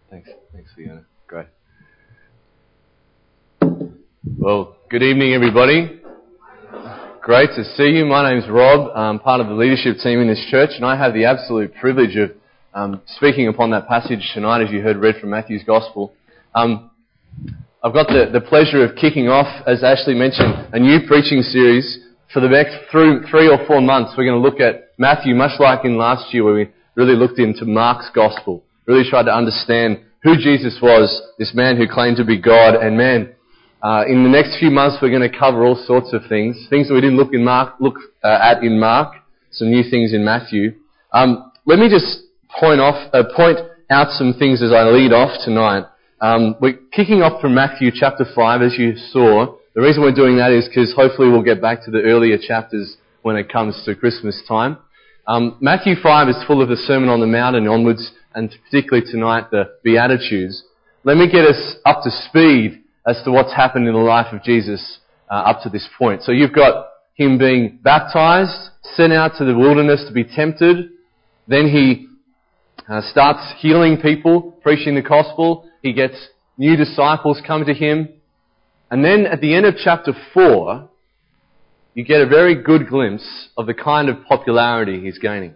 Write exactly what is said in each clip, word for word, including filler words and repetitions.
Thanks. Thanks, Fiona. Great. Well, good evening, everybody. Great to see you. My name's Rob. I'm part of the leadership team in this church, and I have the absolute privilege of um, speaking upon that passage tonight, as you heard read from Matthew's Gospel. Um, I've got the, the pleasure of kicking off, as Ashley mentioned, a new preaching series for the next through three or four months. We're going to look at Matthew, much like in last year, where we really looked into Mark's Gospel. Really tried to understand who Jesus was, this man who claimed to be God. And man, uh, in the next few months we're going to cover all sorts of things, things that we didn't look in Mark, look uh, at in Mark, some new things in Matthew. Um, let me just point off, uh, point out some things as I lead off tonight. Um, we're kicking off from Matthew chapter five, as you saw. The reason we're doing that is because hopefully we'll get back to the earlier chapters when it comes to Christmas time. Um, Matthew five is full of the Sermon on the Mount and onwards, and particularly tonight, the Beatitudes. Let me get us up to speed as to what's happened in the life of Jesus uh, up to this point. So you've got him being baptized, sent out to the wilderness to be tempted. Then he uh, starts healing people, preaching the gospel. He gets new disciples come to him. And then at the end of chapter four, you get a very good glimpse of the kind of popularity he's gaining.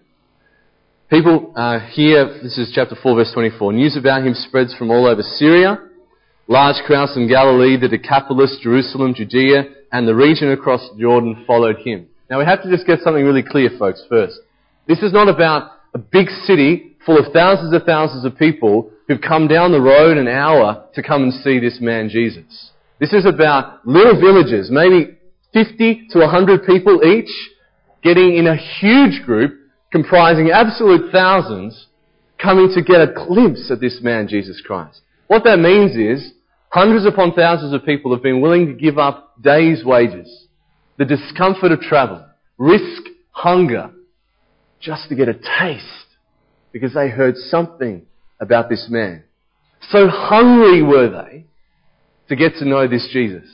People uh, hear, this is chapter four, verse twenty-four, news about him spreads from all over Syria. Large crowds from Galilee, the Decapolis, Jerusalem, Judea, and the region across Jordan followed him. Now we have to just get something really clear, folks, first. This is not about a big city full of thousands and thousands of people who've come down the road an hour to come and see this man Jesus. This is about little villages, maybe fifty to one hundred people each, getting in a huge group comprising absolute thousands, coming to get a glimpse at this man, Jesus Christ. What that means is, hundreds upon thousands of people have been willing to give up days' wages, the discomfort of travel, risk hunger, just to get a taste, because they heard something about this man. So hungry were they to get to know this Jesus.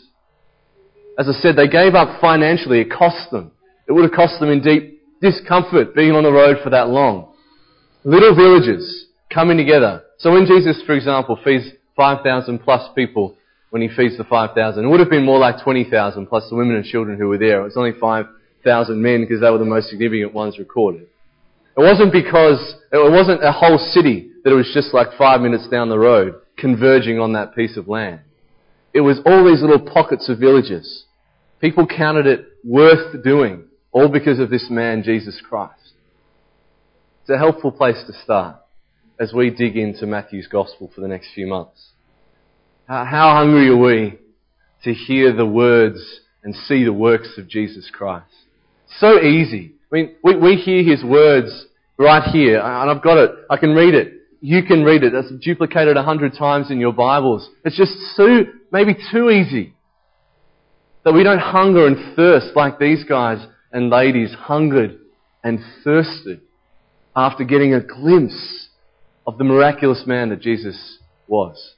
As I said, they gave up financially. It cost them. It would have cost them in deep discomfort being on the road for that long. Little villages coming together. So when Jesus, for example, feeds five thousand plus people, when he feeds the five thousand, it would have been more like twenty thousand plus the women and children who were there. It was only five thousand men because they were the most significant ones recorded. It wasn't because, it wasn't a whole city that it was just like five minutes down the road converging on that piece of land. It was all these little pockets of villages. People counted it worth doing, all because of this man, Jesus Christ. It's a helpful place to start as we dig into Matthew's Gospel for the next few months. How hungry are we to hear the words and see the works of Jesus Christ? So easy. I mean, we, we hear his words right here, and I've got it. I can read it. You can read it. It's duplicated a hundred times in your Bibles. It's just so, maybe too easy that we don't hunger and thirst like these guys and ladies hungered and thirsted after getting a glimpse of the miraculous man that Jesus was.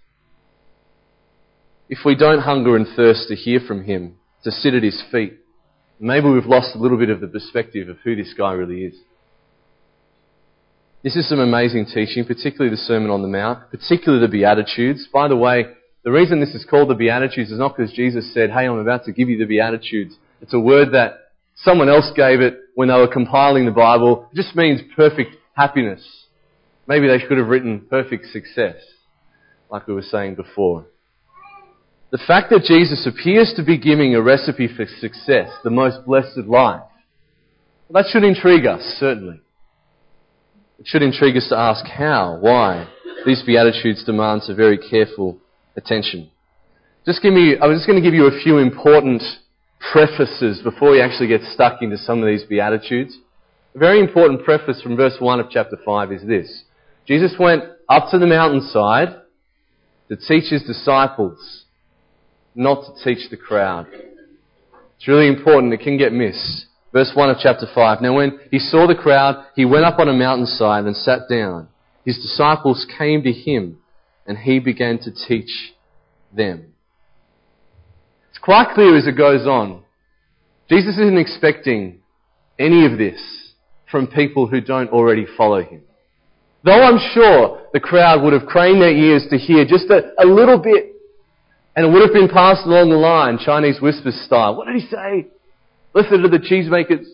If we don't hunger and thirst to hear from him, to sit at his feet, maybe we've lost a little bit of the perspective of who this guy really is. This is some amazing teaching, particularly the Sermon on the Mount, particularly the Beatitudes. By the way, the reason this is called the Beatitudes is not because Jesus said, hey, I'm about to give you the Beatitudes. It's a word that someone else gave it when they were compiling the Bible. It just means perfect happiness. Maybe they should have written perfect success, like we were saying before. The fact that Jesus appears to be giving a recipe for success, the most blessed life, that should intrigue us, certainly. It should intrigue us to ask how, why. These Beatitudes demands a very careful attention. Just give me, I was just going to give you a few important prefaces before we actually get stuck into some of these Beatitudes. A very important preface from verse one of chapter five is this. Jesus went up to the mountainside to teach his disciples, not to teach the crowd. It's really important. It can get missed. Verse one of chapter five. Now when he saw the crowd, he went up on a mountainside and sat down. His disciples came to him and he began to teach them. It's quite clear as it goes on. Jesus isn't expecting any of this from people who don't already follow him. Though I'm sure the crowd would have craned their ears to hear just a, a little bit, and it would have been passed along the line, Chinese whispers style. What did he say? Listen to the cheesemakers.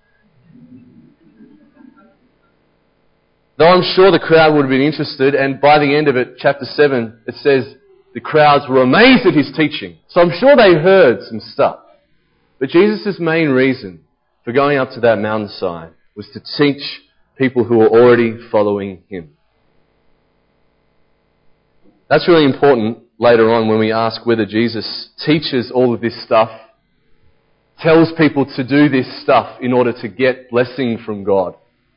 Though I'm sure the crowd would have been interested, and by the end of it, chapter seven, it says the crowds were amazed at his teaching. So I'm sure they heard some stuff. But Jesus' main reason for going up to that mountainside was to teach people who were already following him. That's really important later on when we ask whether Jesus teaches all of this stuff, tells people to do this stuff in order to get blessing from God.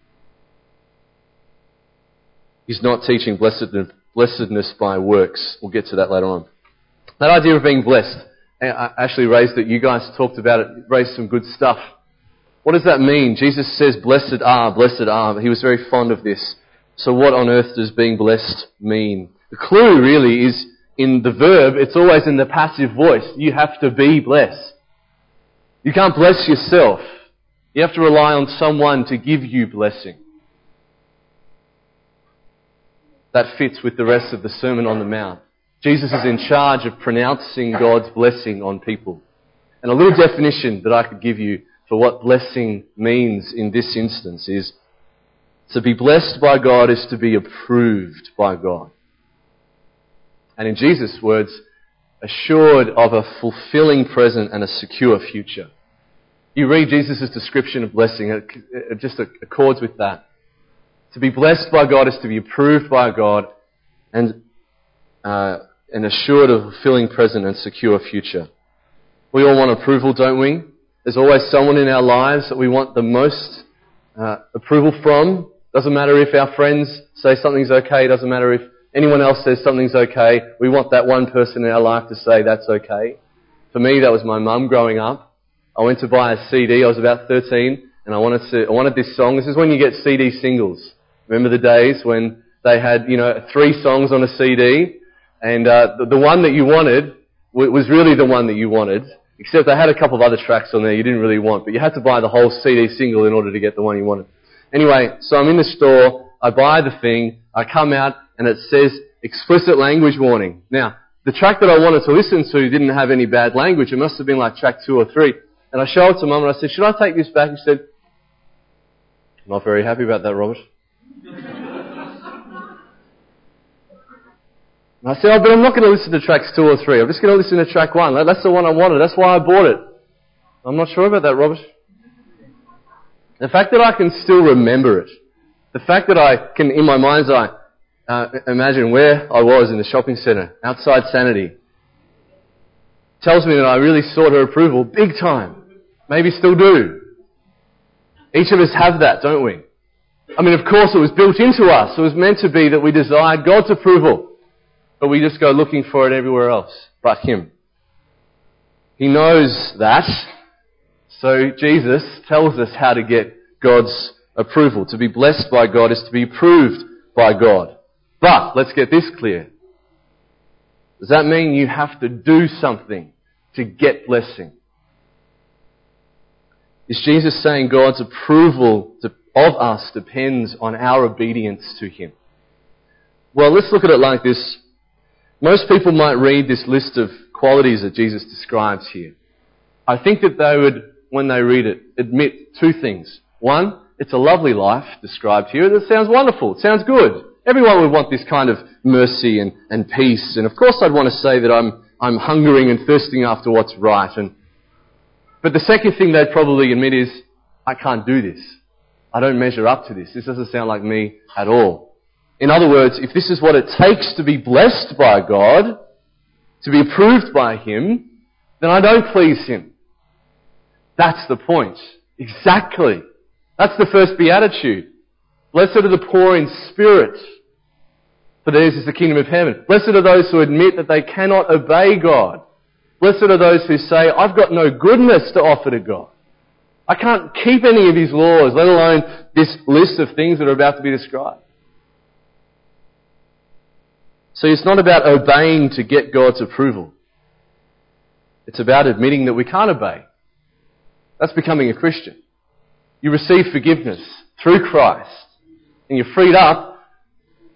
He's not teaching blessedness, blessedness by works. We'll get to that later on. That idea of being blessed, I actually raised it. You guys talked about it, raised some good stuff. What does that mean? Jesus says, blessed are, blessed are. He was very fond of this. So what on earth does being blessed mean? The clue really is in the verb. It's always in the passive voice. You have to be blessed. You can't bless yourself. You have to rely on someone to give you blessing. That fits with the rest of the Sermon on the Mount. Jesus is in charge of pronouncing God's blessing on people. And a little definition that I could give you for what blessing means in this instance is to be blessed by God is to be approved by God. And in Jesus' words, assured of a fulfilling present and a secure future. You read Jesus' description of blessing, it, it just accords with that. To be blessed by God is to be approved by God and uh, and assured of a fulfilling present and secure future. We all want approval, don't we? There's always someone in our lives that we want the most uh, approval from. Doesn't matter if our friends say something's okay. Doesn't matter if anyone else says something's okay. We want that one person in our life to say that's okay. For me, that was my mum growing up. I went to buy a C D. I was about thirteen, and I wanted to. I wanted this song. This is when you get C D singles. Remember the days when they had, you know, three songs on a C D, and uh, the, the one that you wanted w- was really the one that you wanted, except they had a couple of other tracks on there you didn't really want, but you had to buy the whole C D single in order to get the one you wanted. Anyway, so I'm in the store, I buy the thing, I come out, and it says explicit language warning. Now, the track that I wanted to listen to didn't have any bad language. It must have been like track two or three. And I show it to Mum and I said, should I take this back? She said, I'm not very happy about that, Robert. And I said, oh, but I'm not going to listen to tracks two or three. I'm just going to listen to track one. That's the one I wanted. That's why I bought it. I'm not sure about that, Robert. The fact that I can still remember it, the fact that I can, in my mind's eye, uh, imagine where I was in the shopping centre, outside Sanity, tells me that I really sought her approval big time. Maybe still do. Each of us have that, don't we? I mean, of course, it was built into us. It was meant to be that we desired God's approval. But we just go looking for it everywhere else but Him. He knows that. So Jesus tells us how to get God's approval. To be blessed by God is to be approved by God. But, let's get this clear. Does that mean you have to do something to get blessing? Is Jesus saying God's approval of us depends on our obedience to Him? Well, let's look at it like this. Most people might read this list of qualities that Jesus describes here. I think that they would, when they read it, admit two things. One, it's a lovely life described here. It sounds wonderful. It sounds good. Everyone would want this kind of mercy and, and peace. And of course I'd want to say that I'm, I'm hungering and thirsting after what's right. And, but the second thing they'd probably admit is, I can't do this. I don't measure up to this. This doesn't sound like me at all. In other words, if this is what it takes to be blessed by God, to be approved by Him, then I don't please Him. That's the point. Exactly. That's the first beatitude. Blessed are the poor in spirit, for theirs is the kingdom of heaven. Blessed are those who admit that they cannot obey God. Blessed are those who say, I've got no goodness to offer to God. I can't keep any of His laws, let alone this list of things that are about to be described. So it's not about obeying to get God's approval. It's about admitting that we can't obey. That's becoming a Christian. You receive forgiveness through Christ, and you're freed up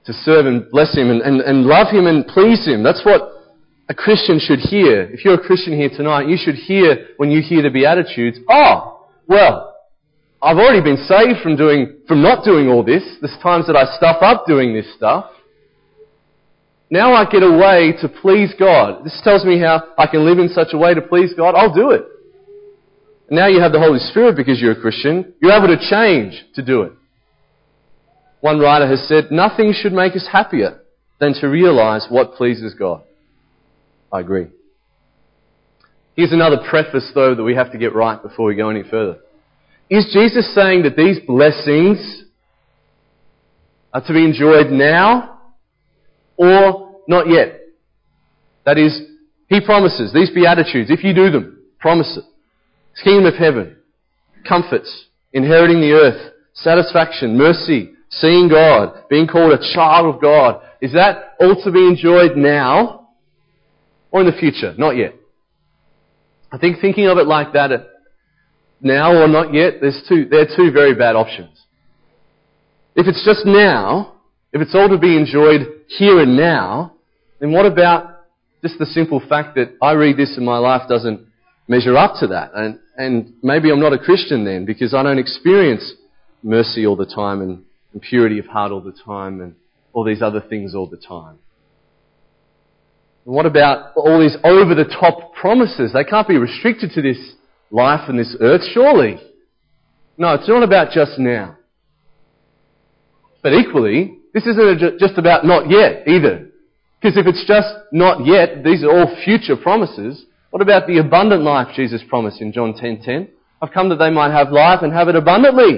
to serve and bless Him and, and, and love Him and please Him. That's what a Christian should hear. If you're a Christian here tonight, you should hear, when you hear the Beatitudes, oh, well, I've already been saved from doing, from not doing all this. There's times that I stuff up doing this stuff. Now I get a way to please God. This tells me how I can live in such a way to please God. I'll do it. And now you have the Holy Spirit because you're a Christian. You're able to change to do it. One writer has said, nothing should make us happier than to realize what pleases God. I agree. Here's another preface, though, that we have to get right before we go any further. Is Jesus saying that these blessings are to be enjoyed now or not yet? That is, He promises, these Beatitudes, if you do them, promise it. Kingdom of heaven, comforts, inheriting the earth, satisfaction, mercy, seeing God, being called a child of God. Is that all to be enjoyed now or in the future? Not yet. I think thinking of it like that, now or not yet, there's two, there are two very bad options. If it's just now, if it's all to be enjoyed here and now, then what about just the simple fact that I read this and my life doesn't measure up to that? And, and maybe I'm not a Christian then because I don't experience mercy all the time and, and purity of heart all the time and all these other things all the time. And what about all these over-the-top promises? They can't be restricted to this life and this earth, surely. No, it's not about just now. But equally, this isn't just about not yet either. Because if it's just not yet, these are all future promises. What about the abundant life Jesus promised in John ten ten? I've come that they might have life and have it abundantly.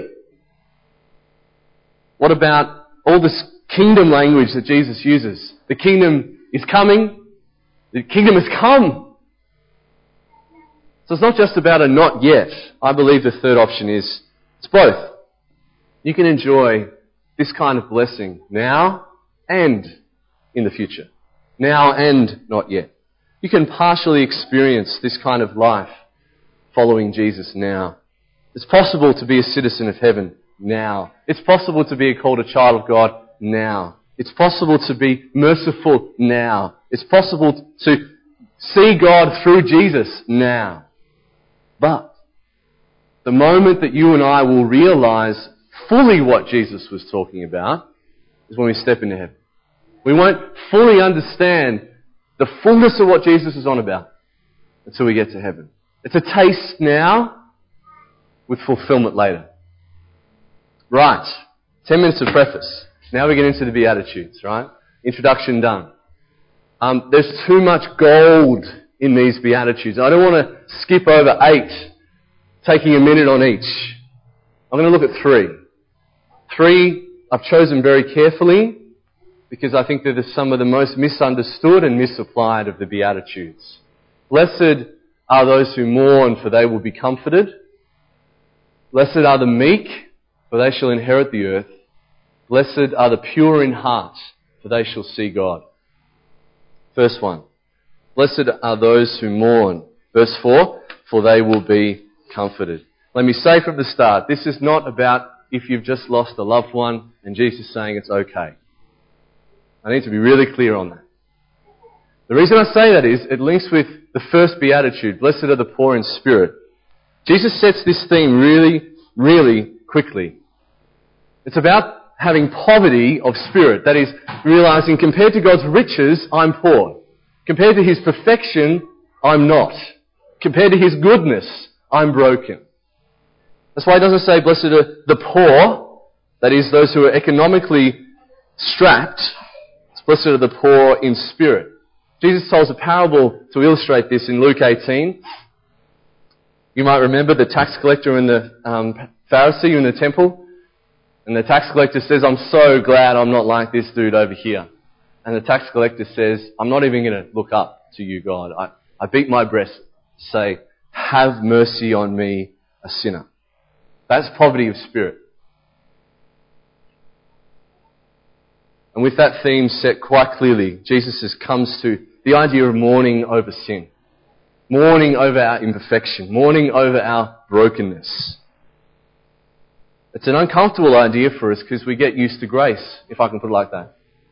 What about all this kingdom language that Jesus uses? The kingdom is coming. The kingdom has come. So it's not just about a not yet. I believe the third option is, it's both. You can enjoy this kind of blessing now and in the future. Now and not yet. You can partially experience this kind of life following Jesus now. It's possible to be a citizen of heaven now. It's possible to be called a child of God now. It's possible to be merciful now. It's possible to see God through Jesus now. But the moment that you and I will realize fully what Jesus was talking about is when we step into heaven. We won't fully understand the fullness of what Jesus is on about until we get to heaven. It's a taste now with fulfillment later. Right. Ten minutes of preface. Now we get into the Beatitudes, right? Introduction done. Um, there's too much gold in these Beatitudes. I don't want to skip over eight, taking a minute on each. I'm going to look at three. Three I've chosen very carefully because I think they're some of the most misunderstood and misapplied of the Beatitudes. Blessed are those who mourn, for they will be comforted. Blessed are the meek, for they shall inherit the earth. Blessed are the pure in heart, for they shall see God. First one. Blessed are those who mourn. Verse four, for they will be comforted. Let me say from the start, this is not about if you've just lost a loved one and Jesus is saying it's okay. I need to be really clear on that. The reason I say that is it links with the first Beatitude, blessed are the poor in spirit. Jesus sets this theme really, really quickly. It's about having poverty of spirit. That is, realizing compared to God's riches, I'm poor. Compared to His perfection, I'm not. Compared to His goodness, I'm broken. That's why He doesn't say, blessed are the poor, that is, those who are economically strapped. It's blessed are the poor in spirit. Jesus tells a parable to illustrate this in Luke eighteen. You might remember the tax collector and the um, Pharisee in the temple. And the tax collector says, I'm so glad I'm not like this dude over here. And the tax collector says, I'm not even going to look up to you, God. I, I beat my breast, say, have mercy on me, a sinner. That's poverty of spirit. And with that theme set quite clearly, Jesus comes to the idea of mourning over sin. Mourning over our imperfection. Mourning over our brokenness. It's an uncomfortable idea for us because we get used to grace, if I can put it like that.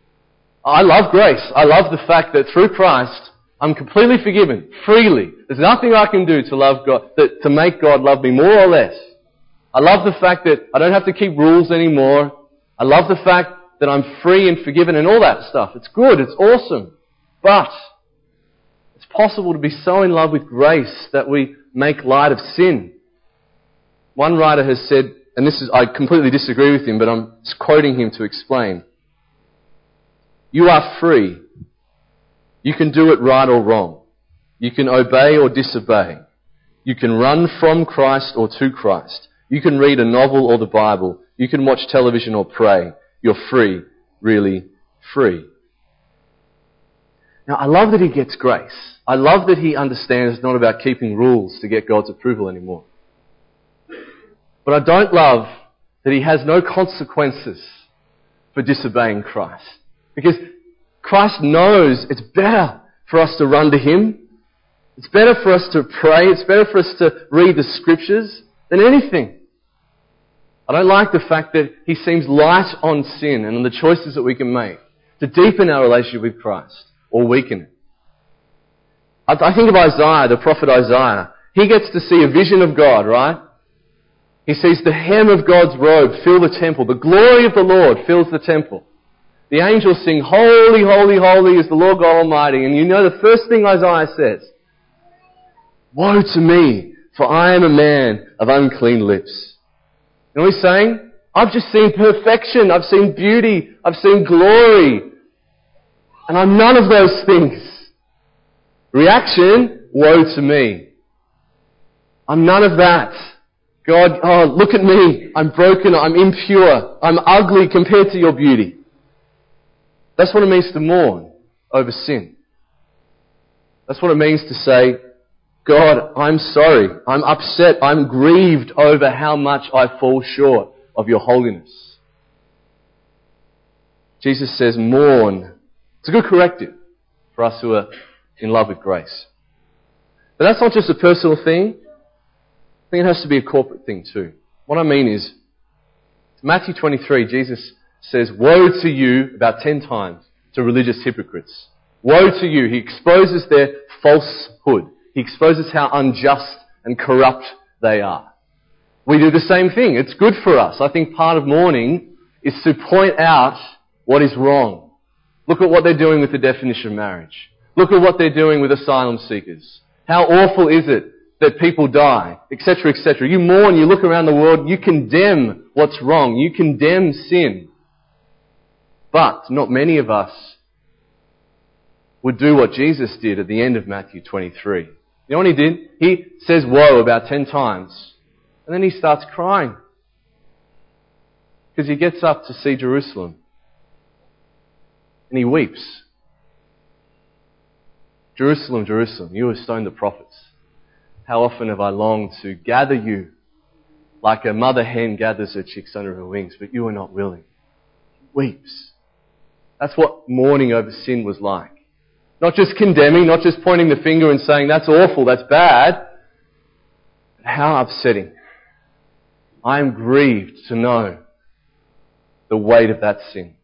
I love grace. I love the fact that through Christ, I'm completely forgiven, freely. There's nothing I can do to love God, that, to make God love me more or less. I love the fact that I don't have to keep rules anymore. I love the fact that I'm free and forgiven and all that stuff. It's good. It's awesome. But it's possible to be so in love with grace that we make light of sin. One writer has said, and this is, I completely disagree with him, but I'm just quoting him to explain. You are free. You can do it right or wrong. You can obey or disobey. You can run from Christ or to Christ. You can read a novel or the Bible. You can watch television or pray. You're free, really free. Now, I love that he gets grace. I love that he understands it's not about keeping rules to get God's approval anymore. But I don't love that he has no consequences for disobeying Christ. Because Christ knows it's better for us to run to him. It's better for us to pray. It's better for us to read the scriptures than anything. I don't like the fact that he seems light on sin and on the choices that we can make to deepen our relationship with Christ or weaken it. I, I think of Isaiah, the prophet Isaiah. He gets to see a vision of God, right? He sees the hem of God's robe fill the temple. The glory of the Lord fills the temple. The angels sing, "Holy, holy, holy is the Lord God Almighty." And you know the first thing Isaiah says, "Woe to me, for I am a man of unclean lips." You know what he's saying? I've just seen perfection. I've seen beauty. I've seen glory. And I'm none of those things. Reaction, woe to me. I'm none of that. God, oh, look at me. I'm broken. I'm impure. I'm ugly compared to your beauty. That's what it means to mourn over sin. That's what it means to say, God, I'm sorry. I'm upset. I'm grieved over how much I fall short of your holiness. Jesus says, mourn. It's a good corrective for us who are in love with grace. But that's not just a personal thing. I think it has to be a corporate thing too. What I mean is, Matthew twenty-three, Jesus says, woe to you about ten times to religious hypocrites. Woe to you. He exposes their falsehood. He exposes how unjust and corrupt they are. We do the same thing. It's good for us. I think part of mourning is to point out what is wrong. Look at what they're doing with the definition of marriage. Look at what they're doing with asylum seekers. How awful is it that people die, et cetera, et cetera. You mourn, you look around the world, you condemn what's wrong. You condemn sin. But not many of us would do what Jesus did at the end of Matthew twenty-three. You know what he did? He says woe about ten times. And then he starts crying. Because he gets up to see Jerusalem. And he weeps. Jerusalem, Jerusalem, you have stoned the prophets. How often have I longed to gather you like a mother hen gathers her chicks under her wings, but you are not willing. He weeps. That's what mourning over sin was like. Not just condemning, not just pointing the finger and saying, that's awful, that's bad. But how upsetting. I am grieved to know the weight of that sin.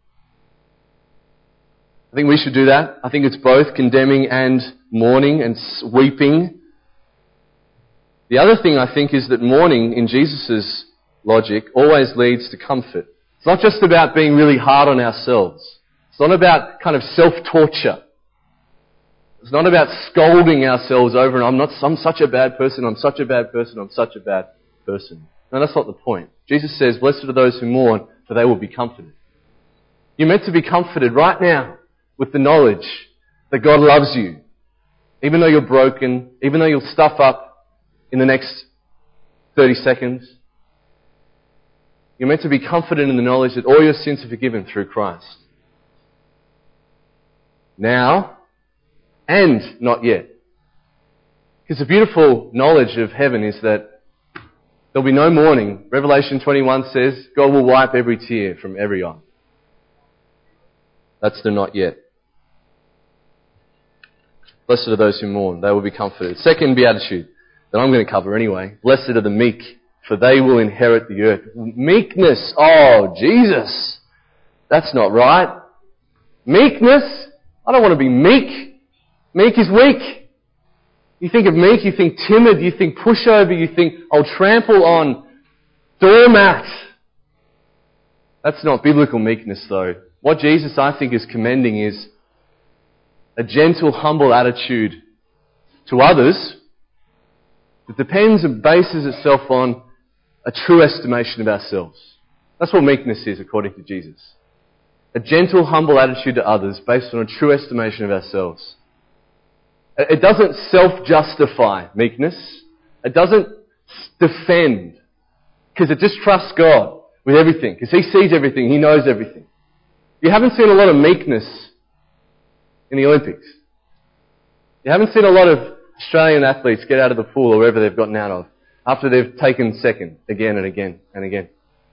I think we should do that. I think it's both condemning and mourning and weeping. The other thing I think is that mourning, in Jesus' logic, always leads to comfort. It's not just about being really hard on ourselves. It's not about kind of self-torture. It's not about scolding ourselves over and I'm not, I'm such a bad person, I'm such a bad person, I'm such a bad person. No, that's not the point. Jesus says, blessed are those who mourn, for they will be comforted. You're meant to be comforted right now with the knowledge that God loves you. Even though you're broken, even though you'll stuff up in the next thirty seconds, you're meant to be comforted in the knowledge that all your sins are forgiven through Christ. Now, and not yet. Because the beautiful knowledge of heaven is that there'll be no mourning. Revelation twenty-one says, God will wipe every tear from every eye. That's the not yet. Blessed are those who mourn, they will be comforted. Second beatitude that I'm going to cover anyway. Blessed are the meek, for they will inherit the earth. Meekness, oh, Jesus. That's not right. Meekness? I don't want to be meek. Meek is weak. You think of meek, you think timid, you think pushover, you think I'll trample on, doormat. That's not biblical meekness though. What Jesus, I think, is commending is a gentle, humble attitude to others that depends and bases itself on a true estimation of ourselves. That's what meekness is, according to Jesus. A gentle, humble attitude to others based on a true estimation of ourselves. It doesn't self-justify meekness. It doesn't defend, because it just trusts God with everything, because He sees everything, He knows everything. You haven't seen a lot of meekness in the Olympics. You haven't seen a lot of Australian athletes get out of the pool or wherever they've gotten out of after they've taken second again and again and again.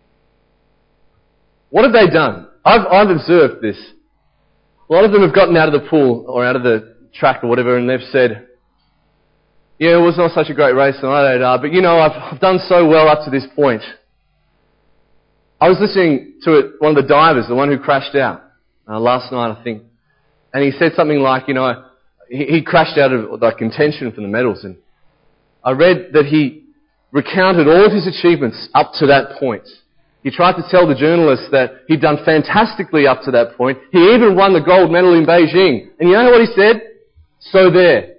What have they done? I've, I've observed this. A lot of them have gotten out of the pool or out of the track or whatever, and they've said, yeah, it was not such a great race, and I don't know, but you know, I've, I've done so well up to this point. I was listening to it, one of the divers, the one who crashed out uh, last night, I think, and he said something like, you know, he, he crashed out of like contention for the medals, and I read that he recounted all of his achievements up to that point. He tried to tell the journalists that he'd done fantastically up to that point. He even won the gold medal in Beijing. And you know what he said? So there.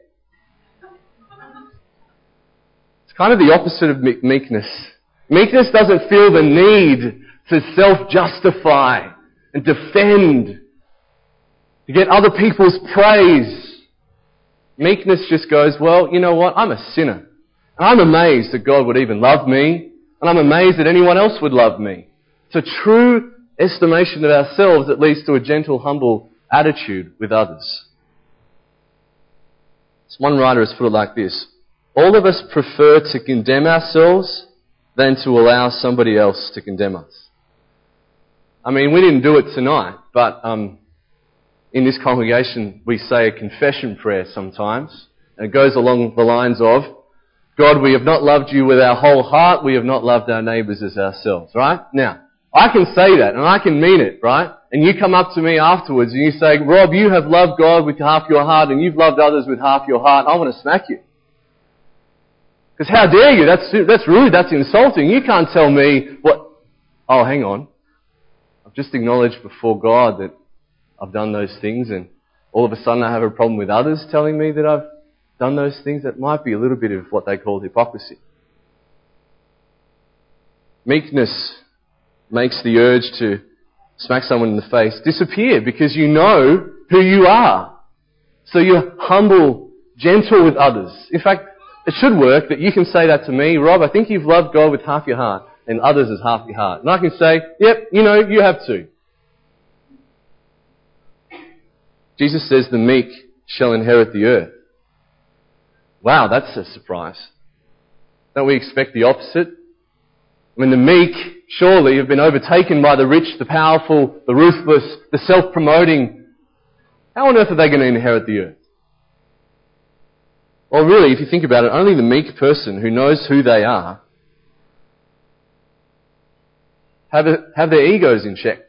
It's kind of the opposite of meekness. Meekness doesn't feel the need to self-justify and defend, to get other people's praise. Meekness just goes, well, you know what? I'm a sinner. And I'm amazed that God would even love me. And I'm amazed that anyone else would love me. It's a true estimation of ourselves that leads to a gentle, humble attitude with others. One writer has put it like this: all of us prefer to condemn ourselves than to allow somebody else to condemn us. I mean, we didn't do it tonight, but um, in this congregation we say a confession prayer sometimes. And it goes along the lines of, God, we have not loved you with our whole heart. We have not loved our neighbours as ourselves, right? Now, I can say that and I can mean it, right? And you come up to me afterwards and you say, Rob, you have loved God with half your heart and you've loved others with half your heart. I want to smack you. Because how dare you? That's, that's rude. That's insulting. You can't tell me what... Oh, hang on. I've just acknowledged before God that I've done those things, and all of a sudden I have a problem with others telling me that I've done those things. That might be a little bit of what they call hypocrisy. Meekness makes the urge to smack someone in the face disappear, because you know who you are. So you're humble, gentle with others. In fact, it should work that you can say that to me, Rob, I think you've loved God with half your heart and others as half your heart. And I can say, yep, you know, you have too. Jesus says the meek shall inherit the earth. Wow, that's a surprise. Don't we expect the opposite? When the meek surely have been overtaken by the rich, the powerful, the ruthless, the self-promoting. How on earth are they going to inherit the earth? Well, really, if you think about it, only the meek person who knows who they are have, a, have their egos in check.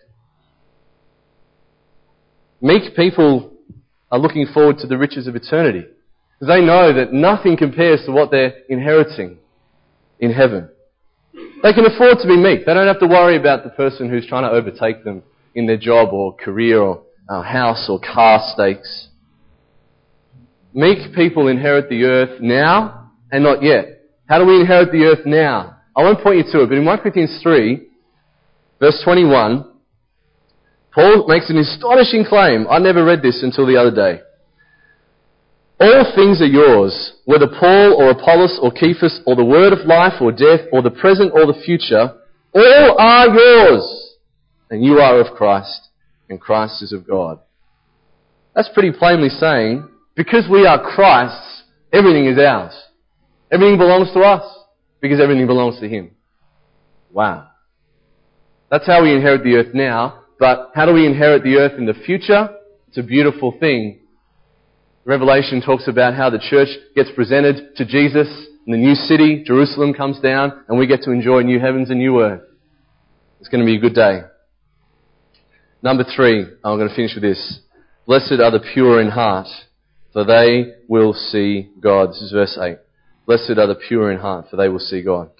Meek people are looking forward to the riches of eternity, because they know that nothing compares to what they're inheriting in heaven. They can afford to be meek. They don't have to worry about the person who's trying to overtake them in their job or career or uh, house or car stakes. Meek people inherit the earth now and not yet. How do we inherit the earth now? I won't point you to it, but in First Corinthians three, verse twenty-one, Paul makes an astonishing claim. I never read this until the other day. All things are yours, whether Paul or Apollos or Cephas or the word of life or death or the present or the future, all are yours, and you are of Christ, and Christ is of God. That's pretty plainly saying, because we are Christ's, everything is ours. Everything belongs to us, because everything belongs to Him. Wow. That's how we inherit the earth now, but how do we inherit the earth in the future? It's a beautiful thing. Revelation talks about how the church gets presented to Jesus, and the new city, Jerusalem, comes down, and we get to enjoy new heavens and new earth. It's going to be a good day. Number three, I'm going to finish with this. Blessed are the pure in heart, for they will see God. This is verse eight. Blessed are the pure in heart, for they will see God.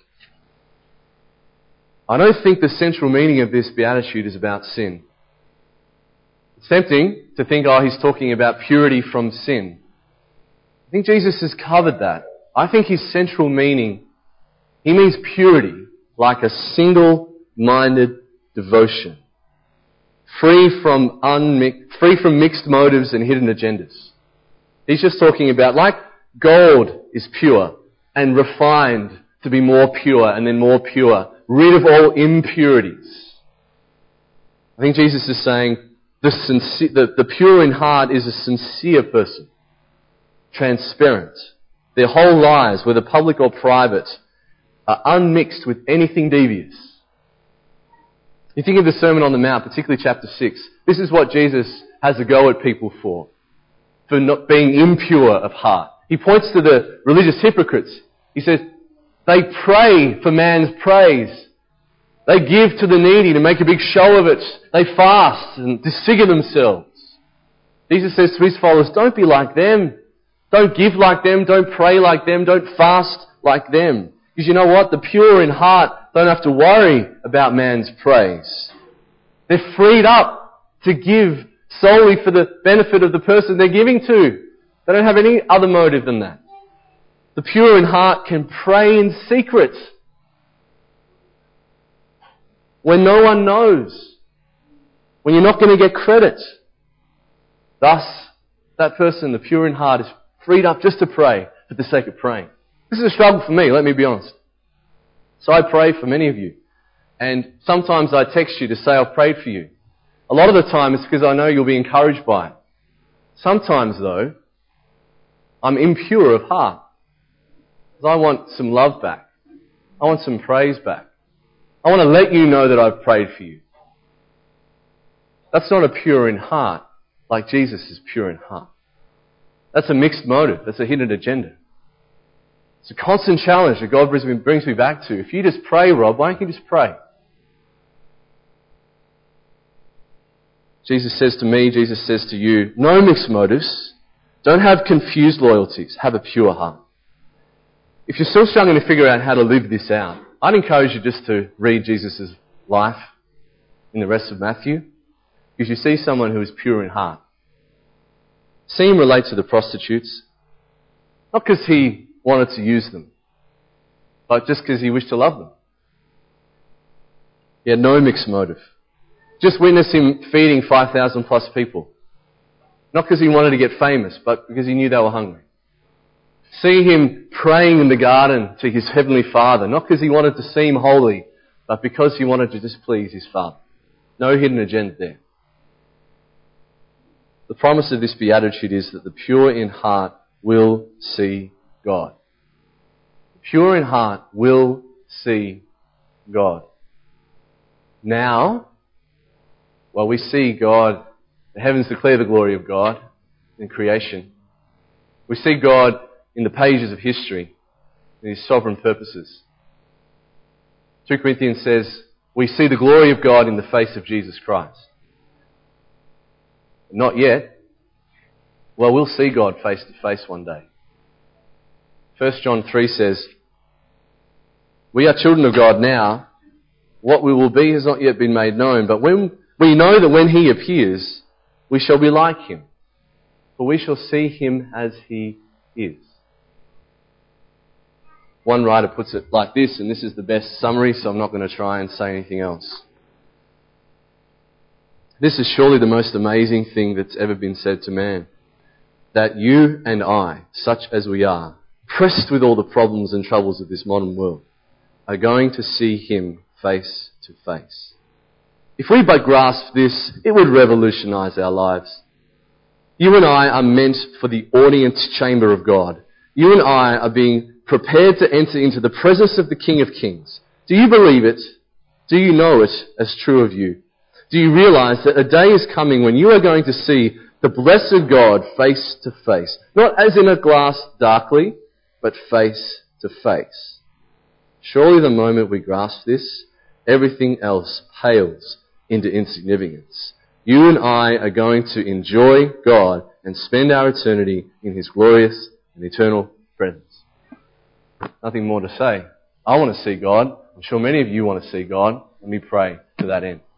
I don't think the central meaning of this beatitude is about sin. It's tempting to think, oh, he's talking about purity from sin. I think Jesus has covered that. I think his central meaning, he means purity, like a single-minded devotion, free from unmixed, free from mixed motives and hidden agendas. He's just talking about, like gold is pure and refined to be more pure and then more pure, rid of all impurities. I think Jesus is saying the, sincere, the, the pure in heart is a sincere person, transparent. Their whole lives, whether public or private, are unmixed with anything devious. You think of the Sermon on the Mount, particularly chapter six. This is what Jesus has a go at people for, for not being impure of heart. He points to the religious hypocrites. He says, they pray for man's praise. They give to the needy to make a big show of it. They fast and disfigure themselves. Jesus says to his followers, don't be like them. Don't give like them. Don't pray like them. Don't fast like them. Because you know what? The pure in heart don't have to worry about man's praise. They're freed up to give solely for the benefit of the person they're giving to. They don't have any other motive than that. The pure in heart can pray in secret when no one knows, when you're not going to get credit. Thus, that person, the pure in heart, is freed up just to pray for the sake of praying. This is a struggle for me, let me be honest. So I pray for many of you. And sometimes I text you to say I've prayed for you. A lot of the time it's because I know you'll be encouraged by it. Sometimes, though, I'm impure of heart. Because I want some love back. I want some praise back. I want to let you know that I've prayed for you. That's not a pure in heart like Jesus is pure in heart. That's a mixed motive. That's a hidden agenda. It's a constant challenge that God brings me, brings me back to. If you just pray, Rob, why don't you just pray? Jesus says to me, Jesus says to you, no mixed motives. Don't have confused loyalties. Have a pure heart. If you're still struggling to figure out how to live this out, I'd encourage you just to read Jesus' life in the rest of Matthew, because you see someone who is pure in heart. See him relate to the prostitutes, not because he wanted to use them, but just because he wished to love them. He had no mixed motive. Just witness him feeding five thousand plus people. Not because he wanted to get famous, but because he knew they were hungry. See him praying in the garden to his heavenly Father, not because he wanted to seem holy, but because he wanted to just please his Father. No hidden agenda there. The promise of this beatitude is that the pure in heart will see God. The pure in heart will see God. Now, while we see God, the heavens declare the glory of God in creation. We see God in the pages of history, in his sovereign purposes. Second Corinthians says, we see the glory of God in the face of Jesus Christ. Not yet. Well, we'll see God face to face one day. First John three says, we are children of God now. What we will be has not yet been made known, but when we know that when he appears, we shall be like him, for we shall see him as he is. One writer puts it like this, and this is the best summary, so I'm not going to try and say anything else. This is surely the most amazing thing that's ever been said to man, that you and I, such as we are, pressed with all the problems and troubles of this modern world, are going to see him face to face. If we but grasp this, it would revolutionize our lives. You and I are meant for the audience chamber of God. You and I are being prepared to enter into the presence of the King of Kings. Do you believe it? Do you know it as true of you? Do you realize that a day is coming when you are going to see the blessed God face to face? Not as in a glass darkly, but face to face. Surely the moment we grasp this, everything else pales into insignificance. You and I are going to enjoy God and spend our eternity in His glorious and eternal presence. Nothing more to say. I want to see God. I'm sure many of you want to see God. Let me pray to that end.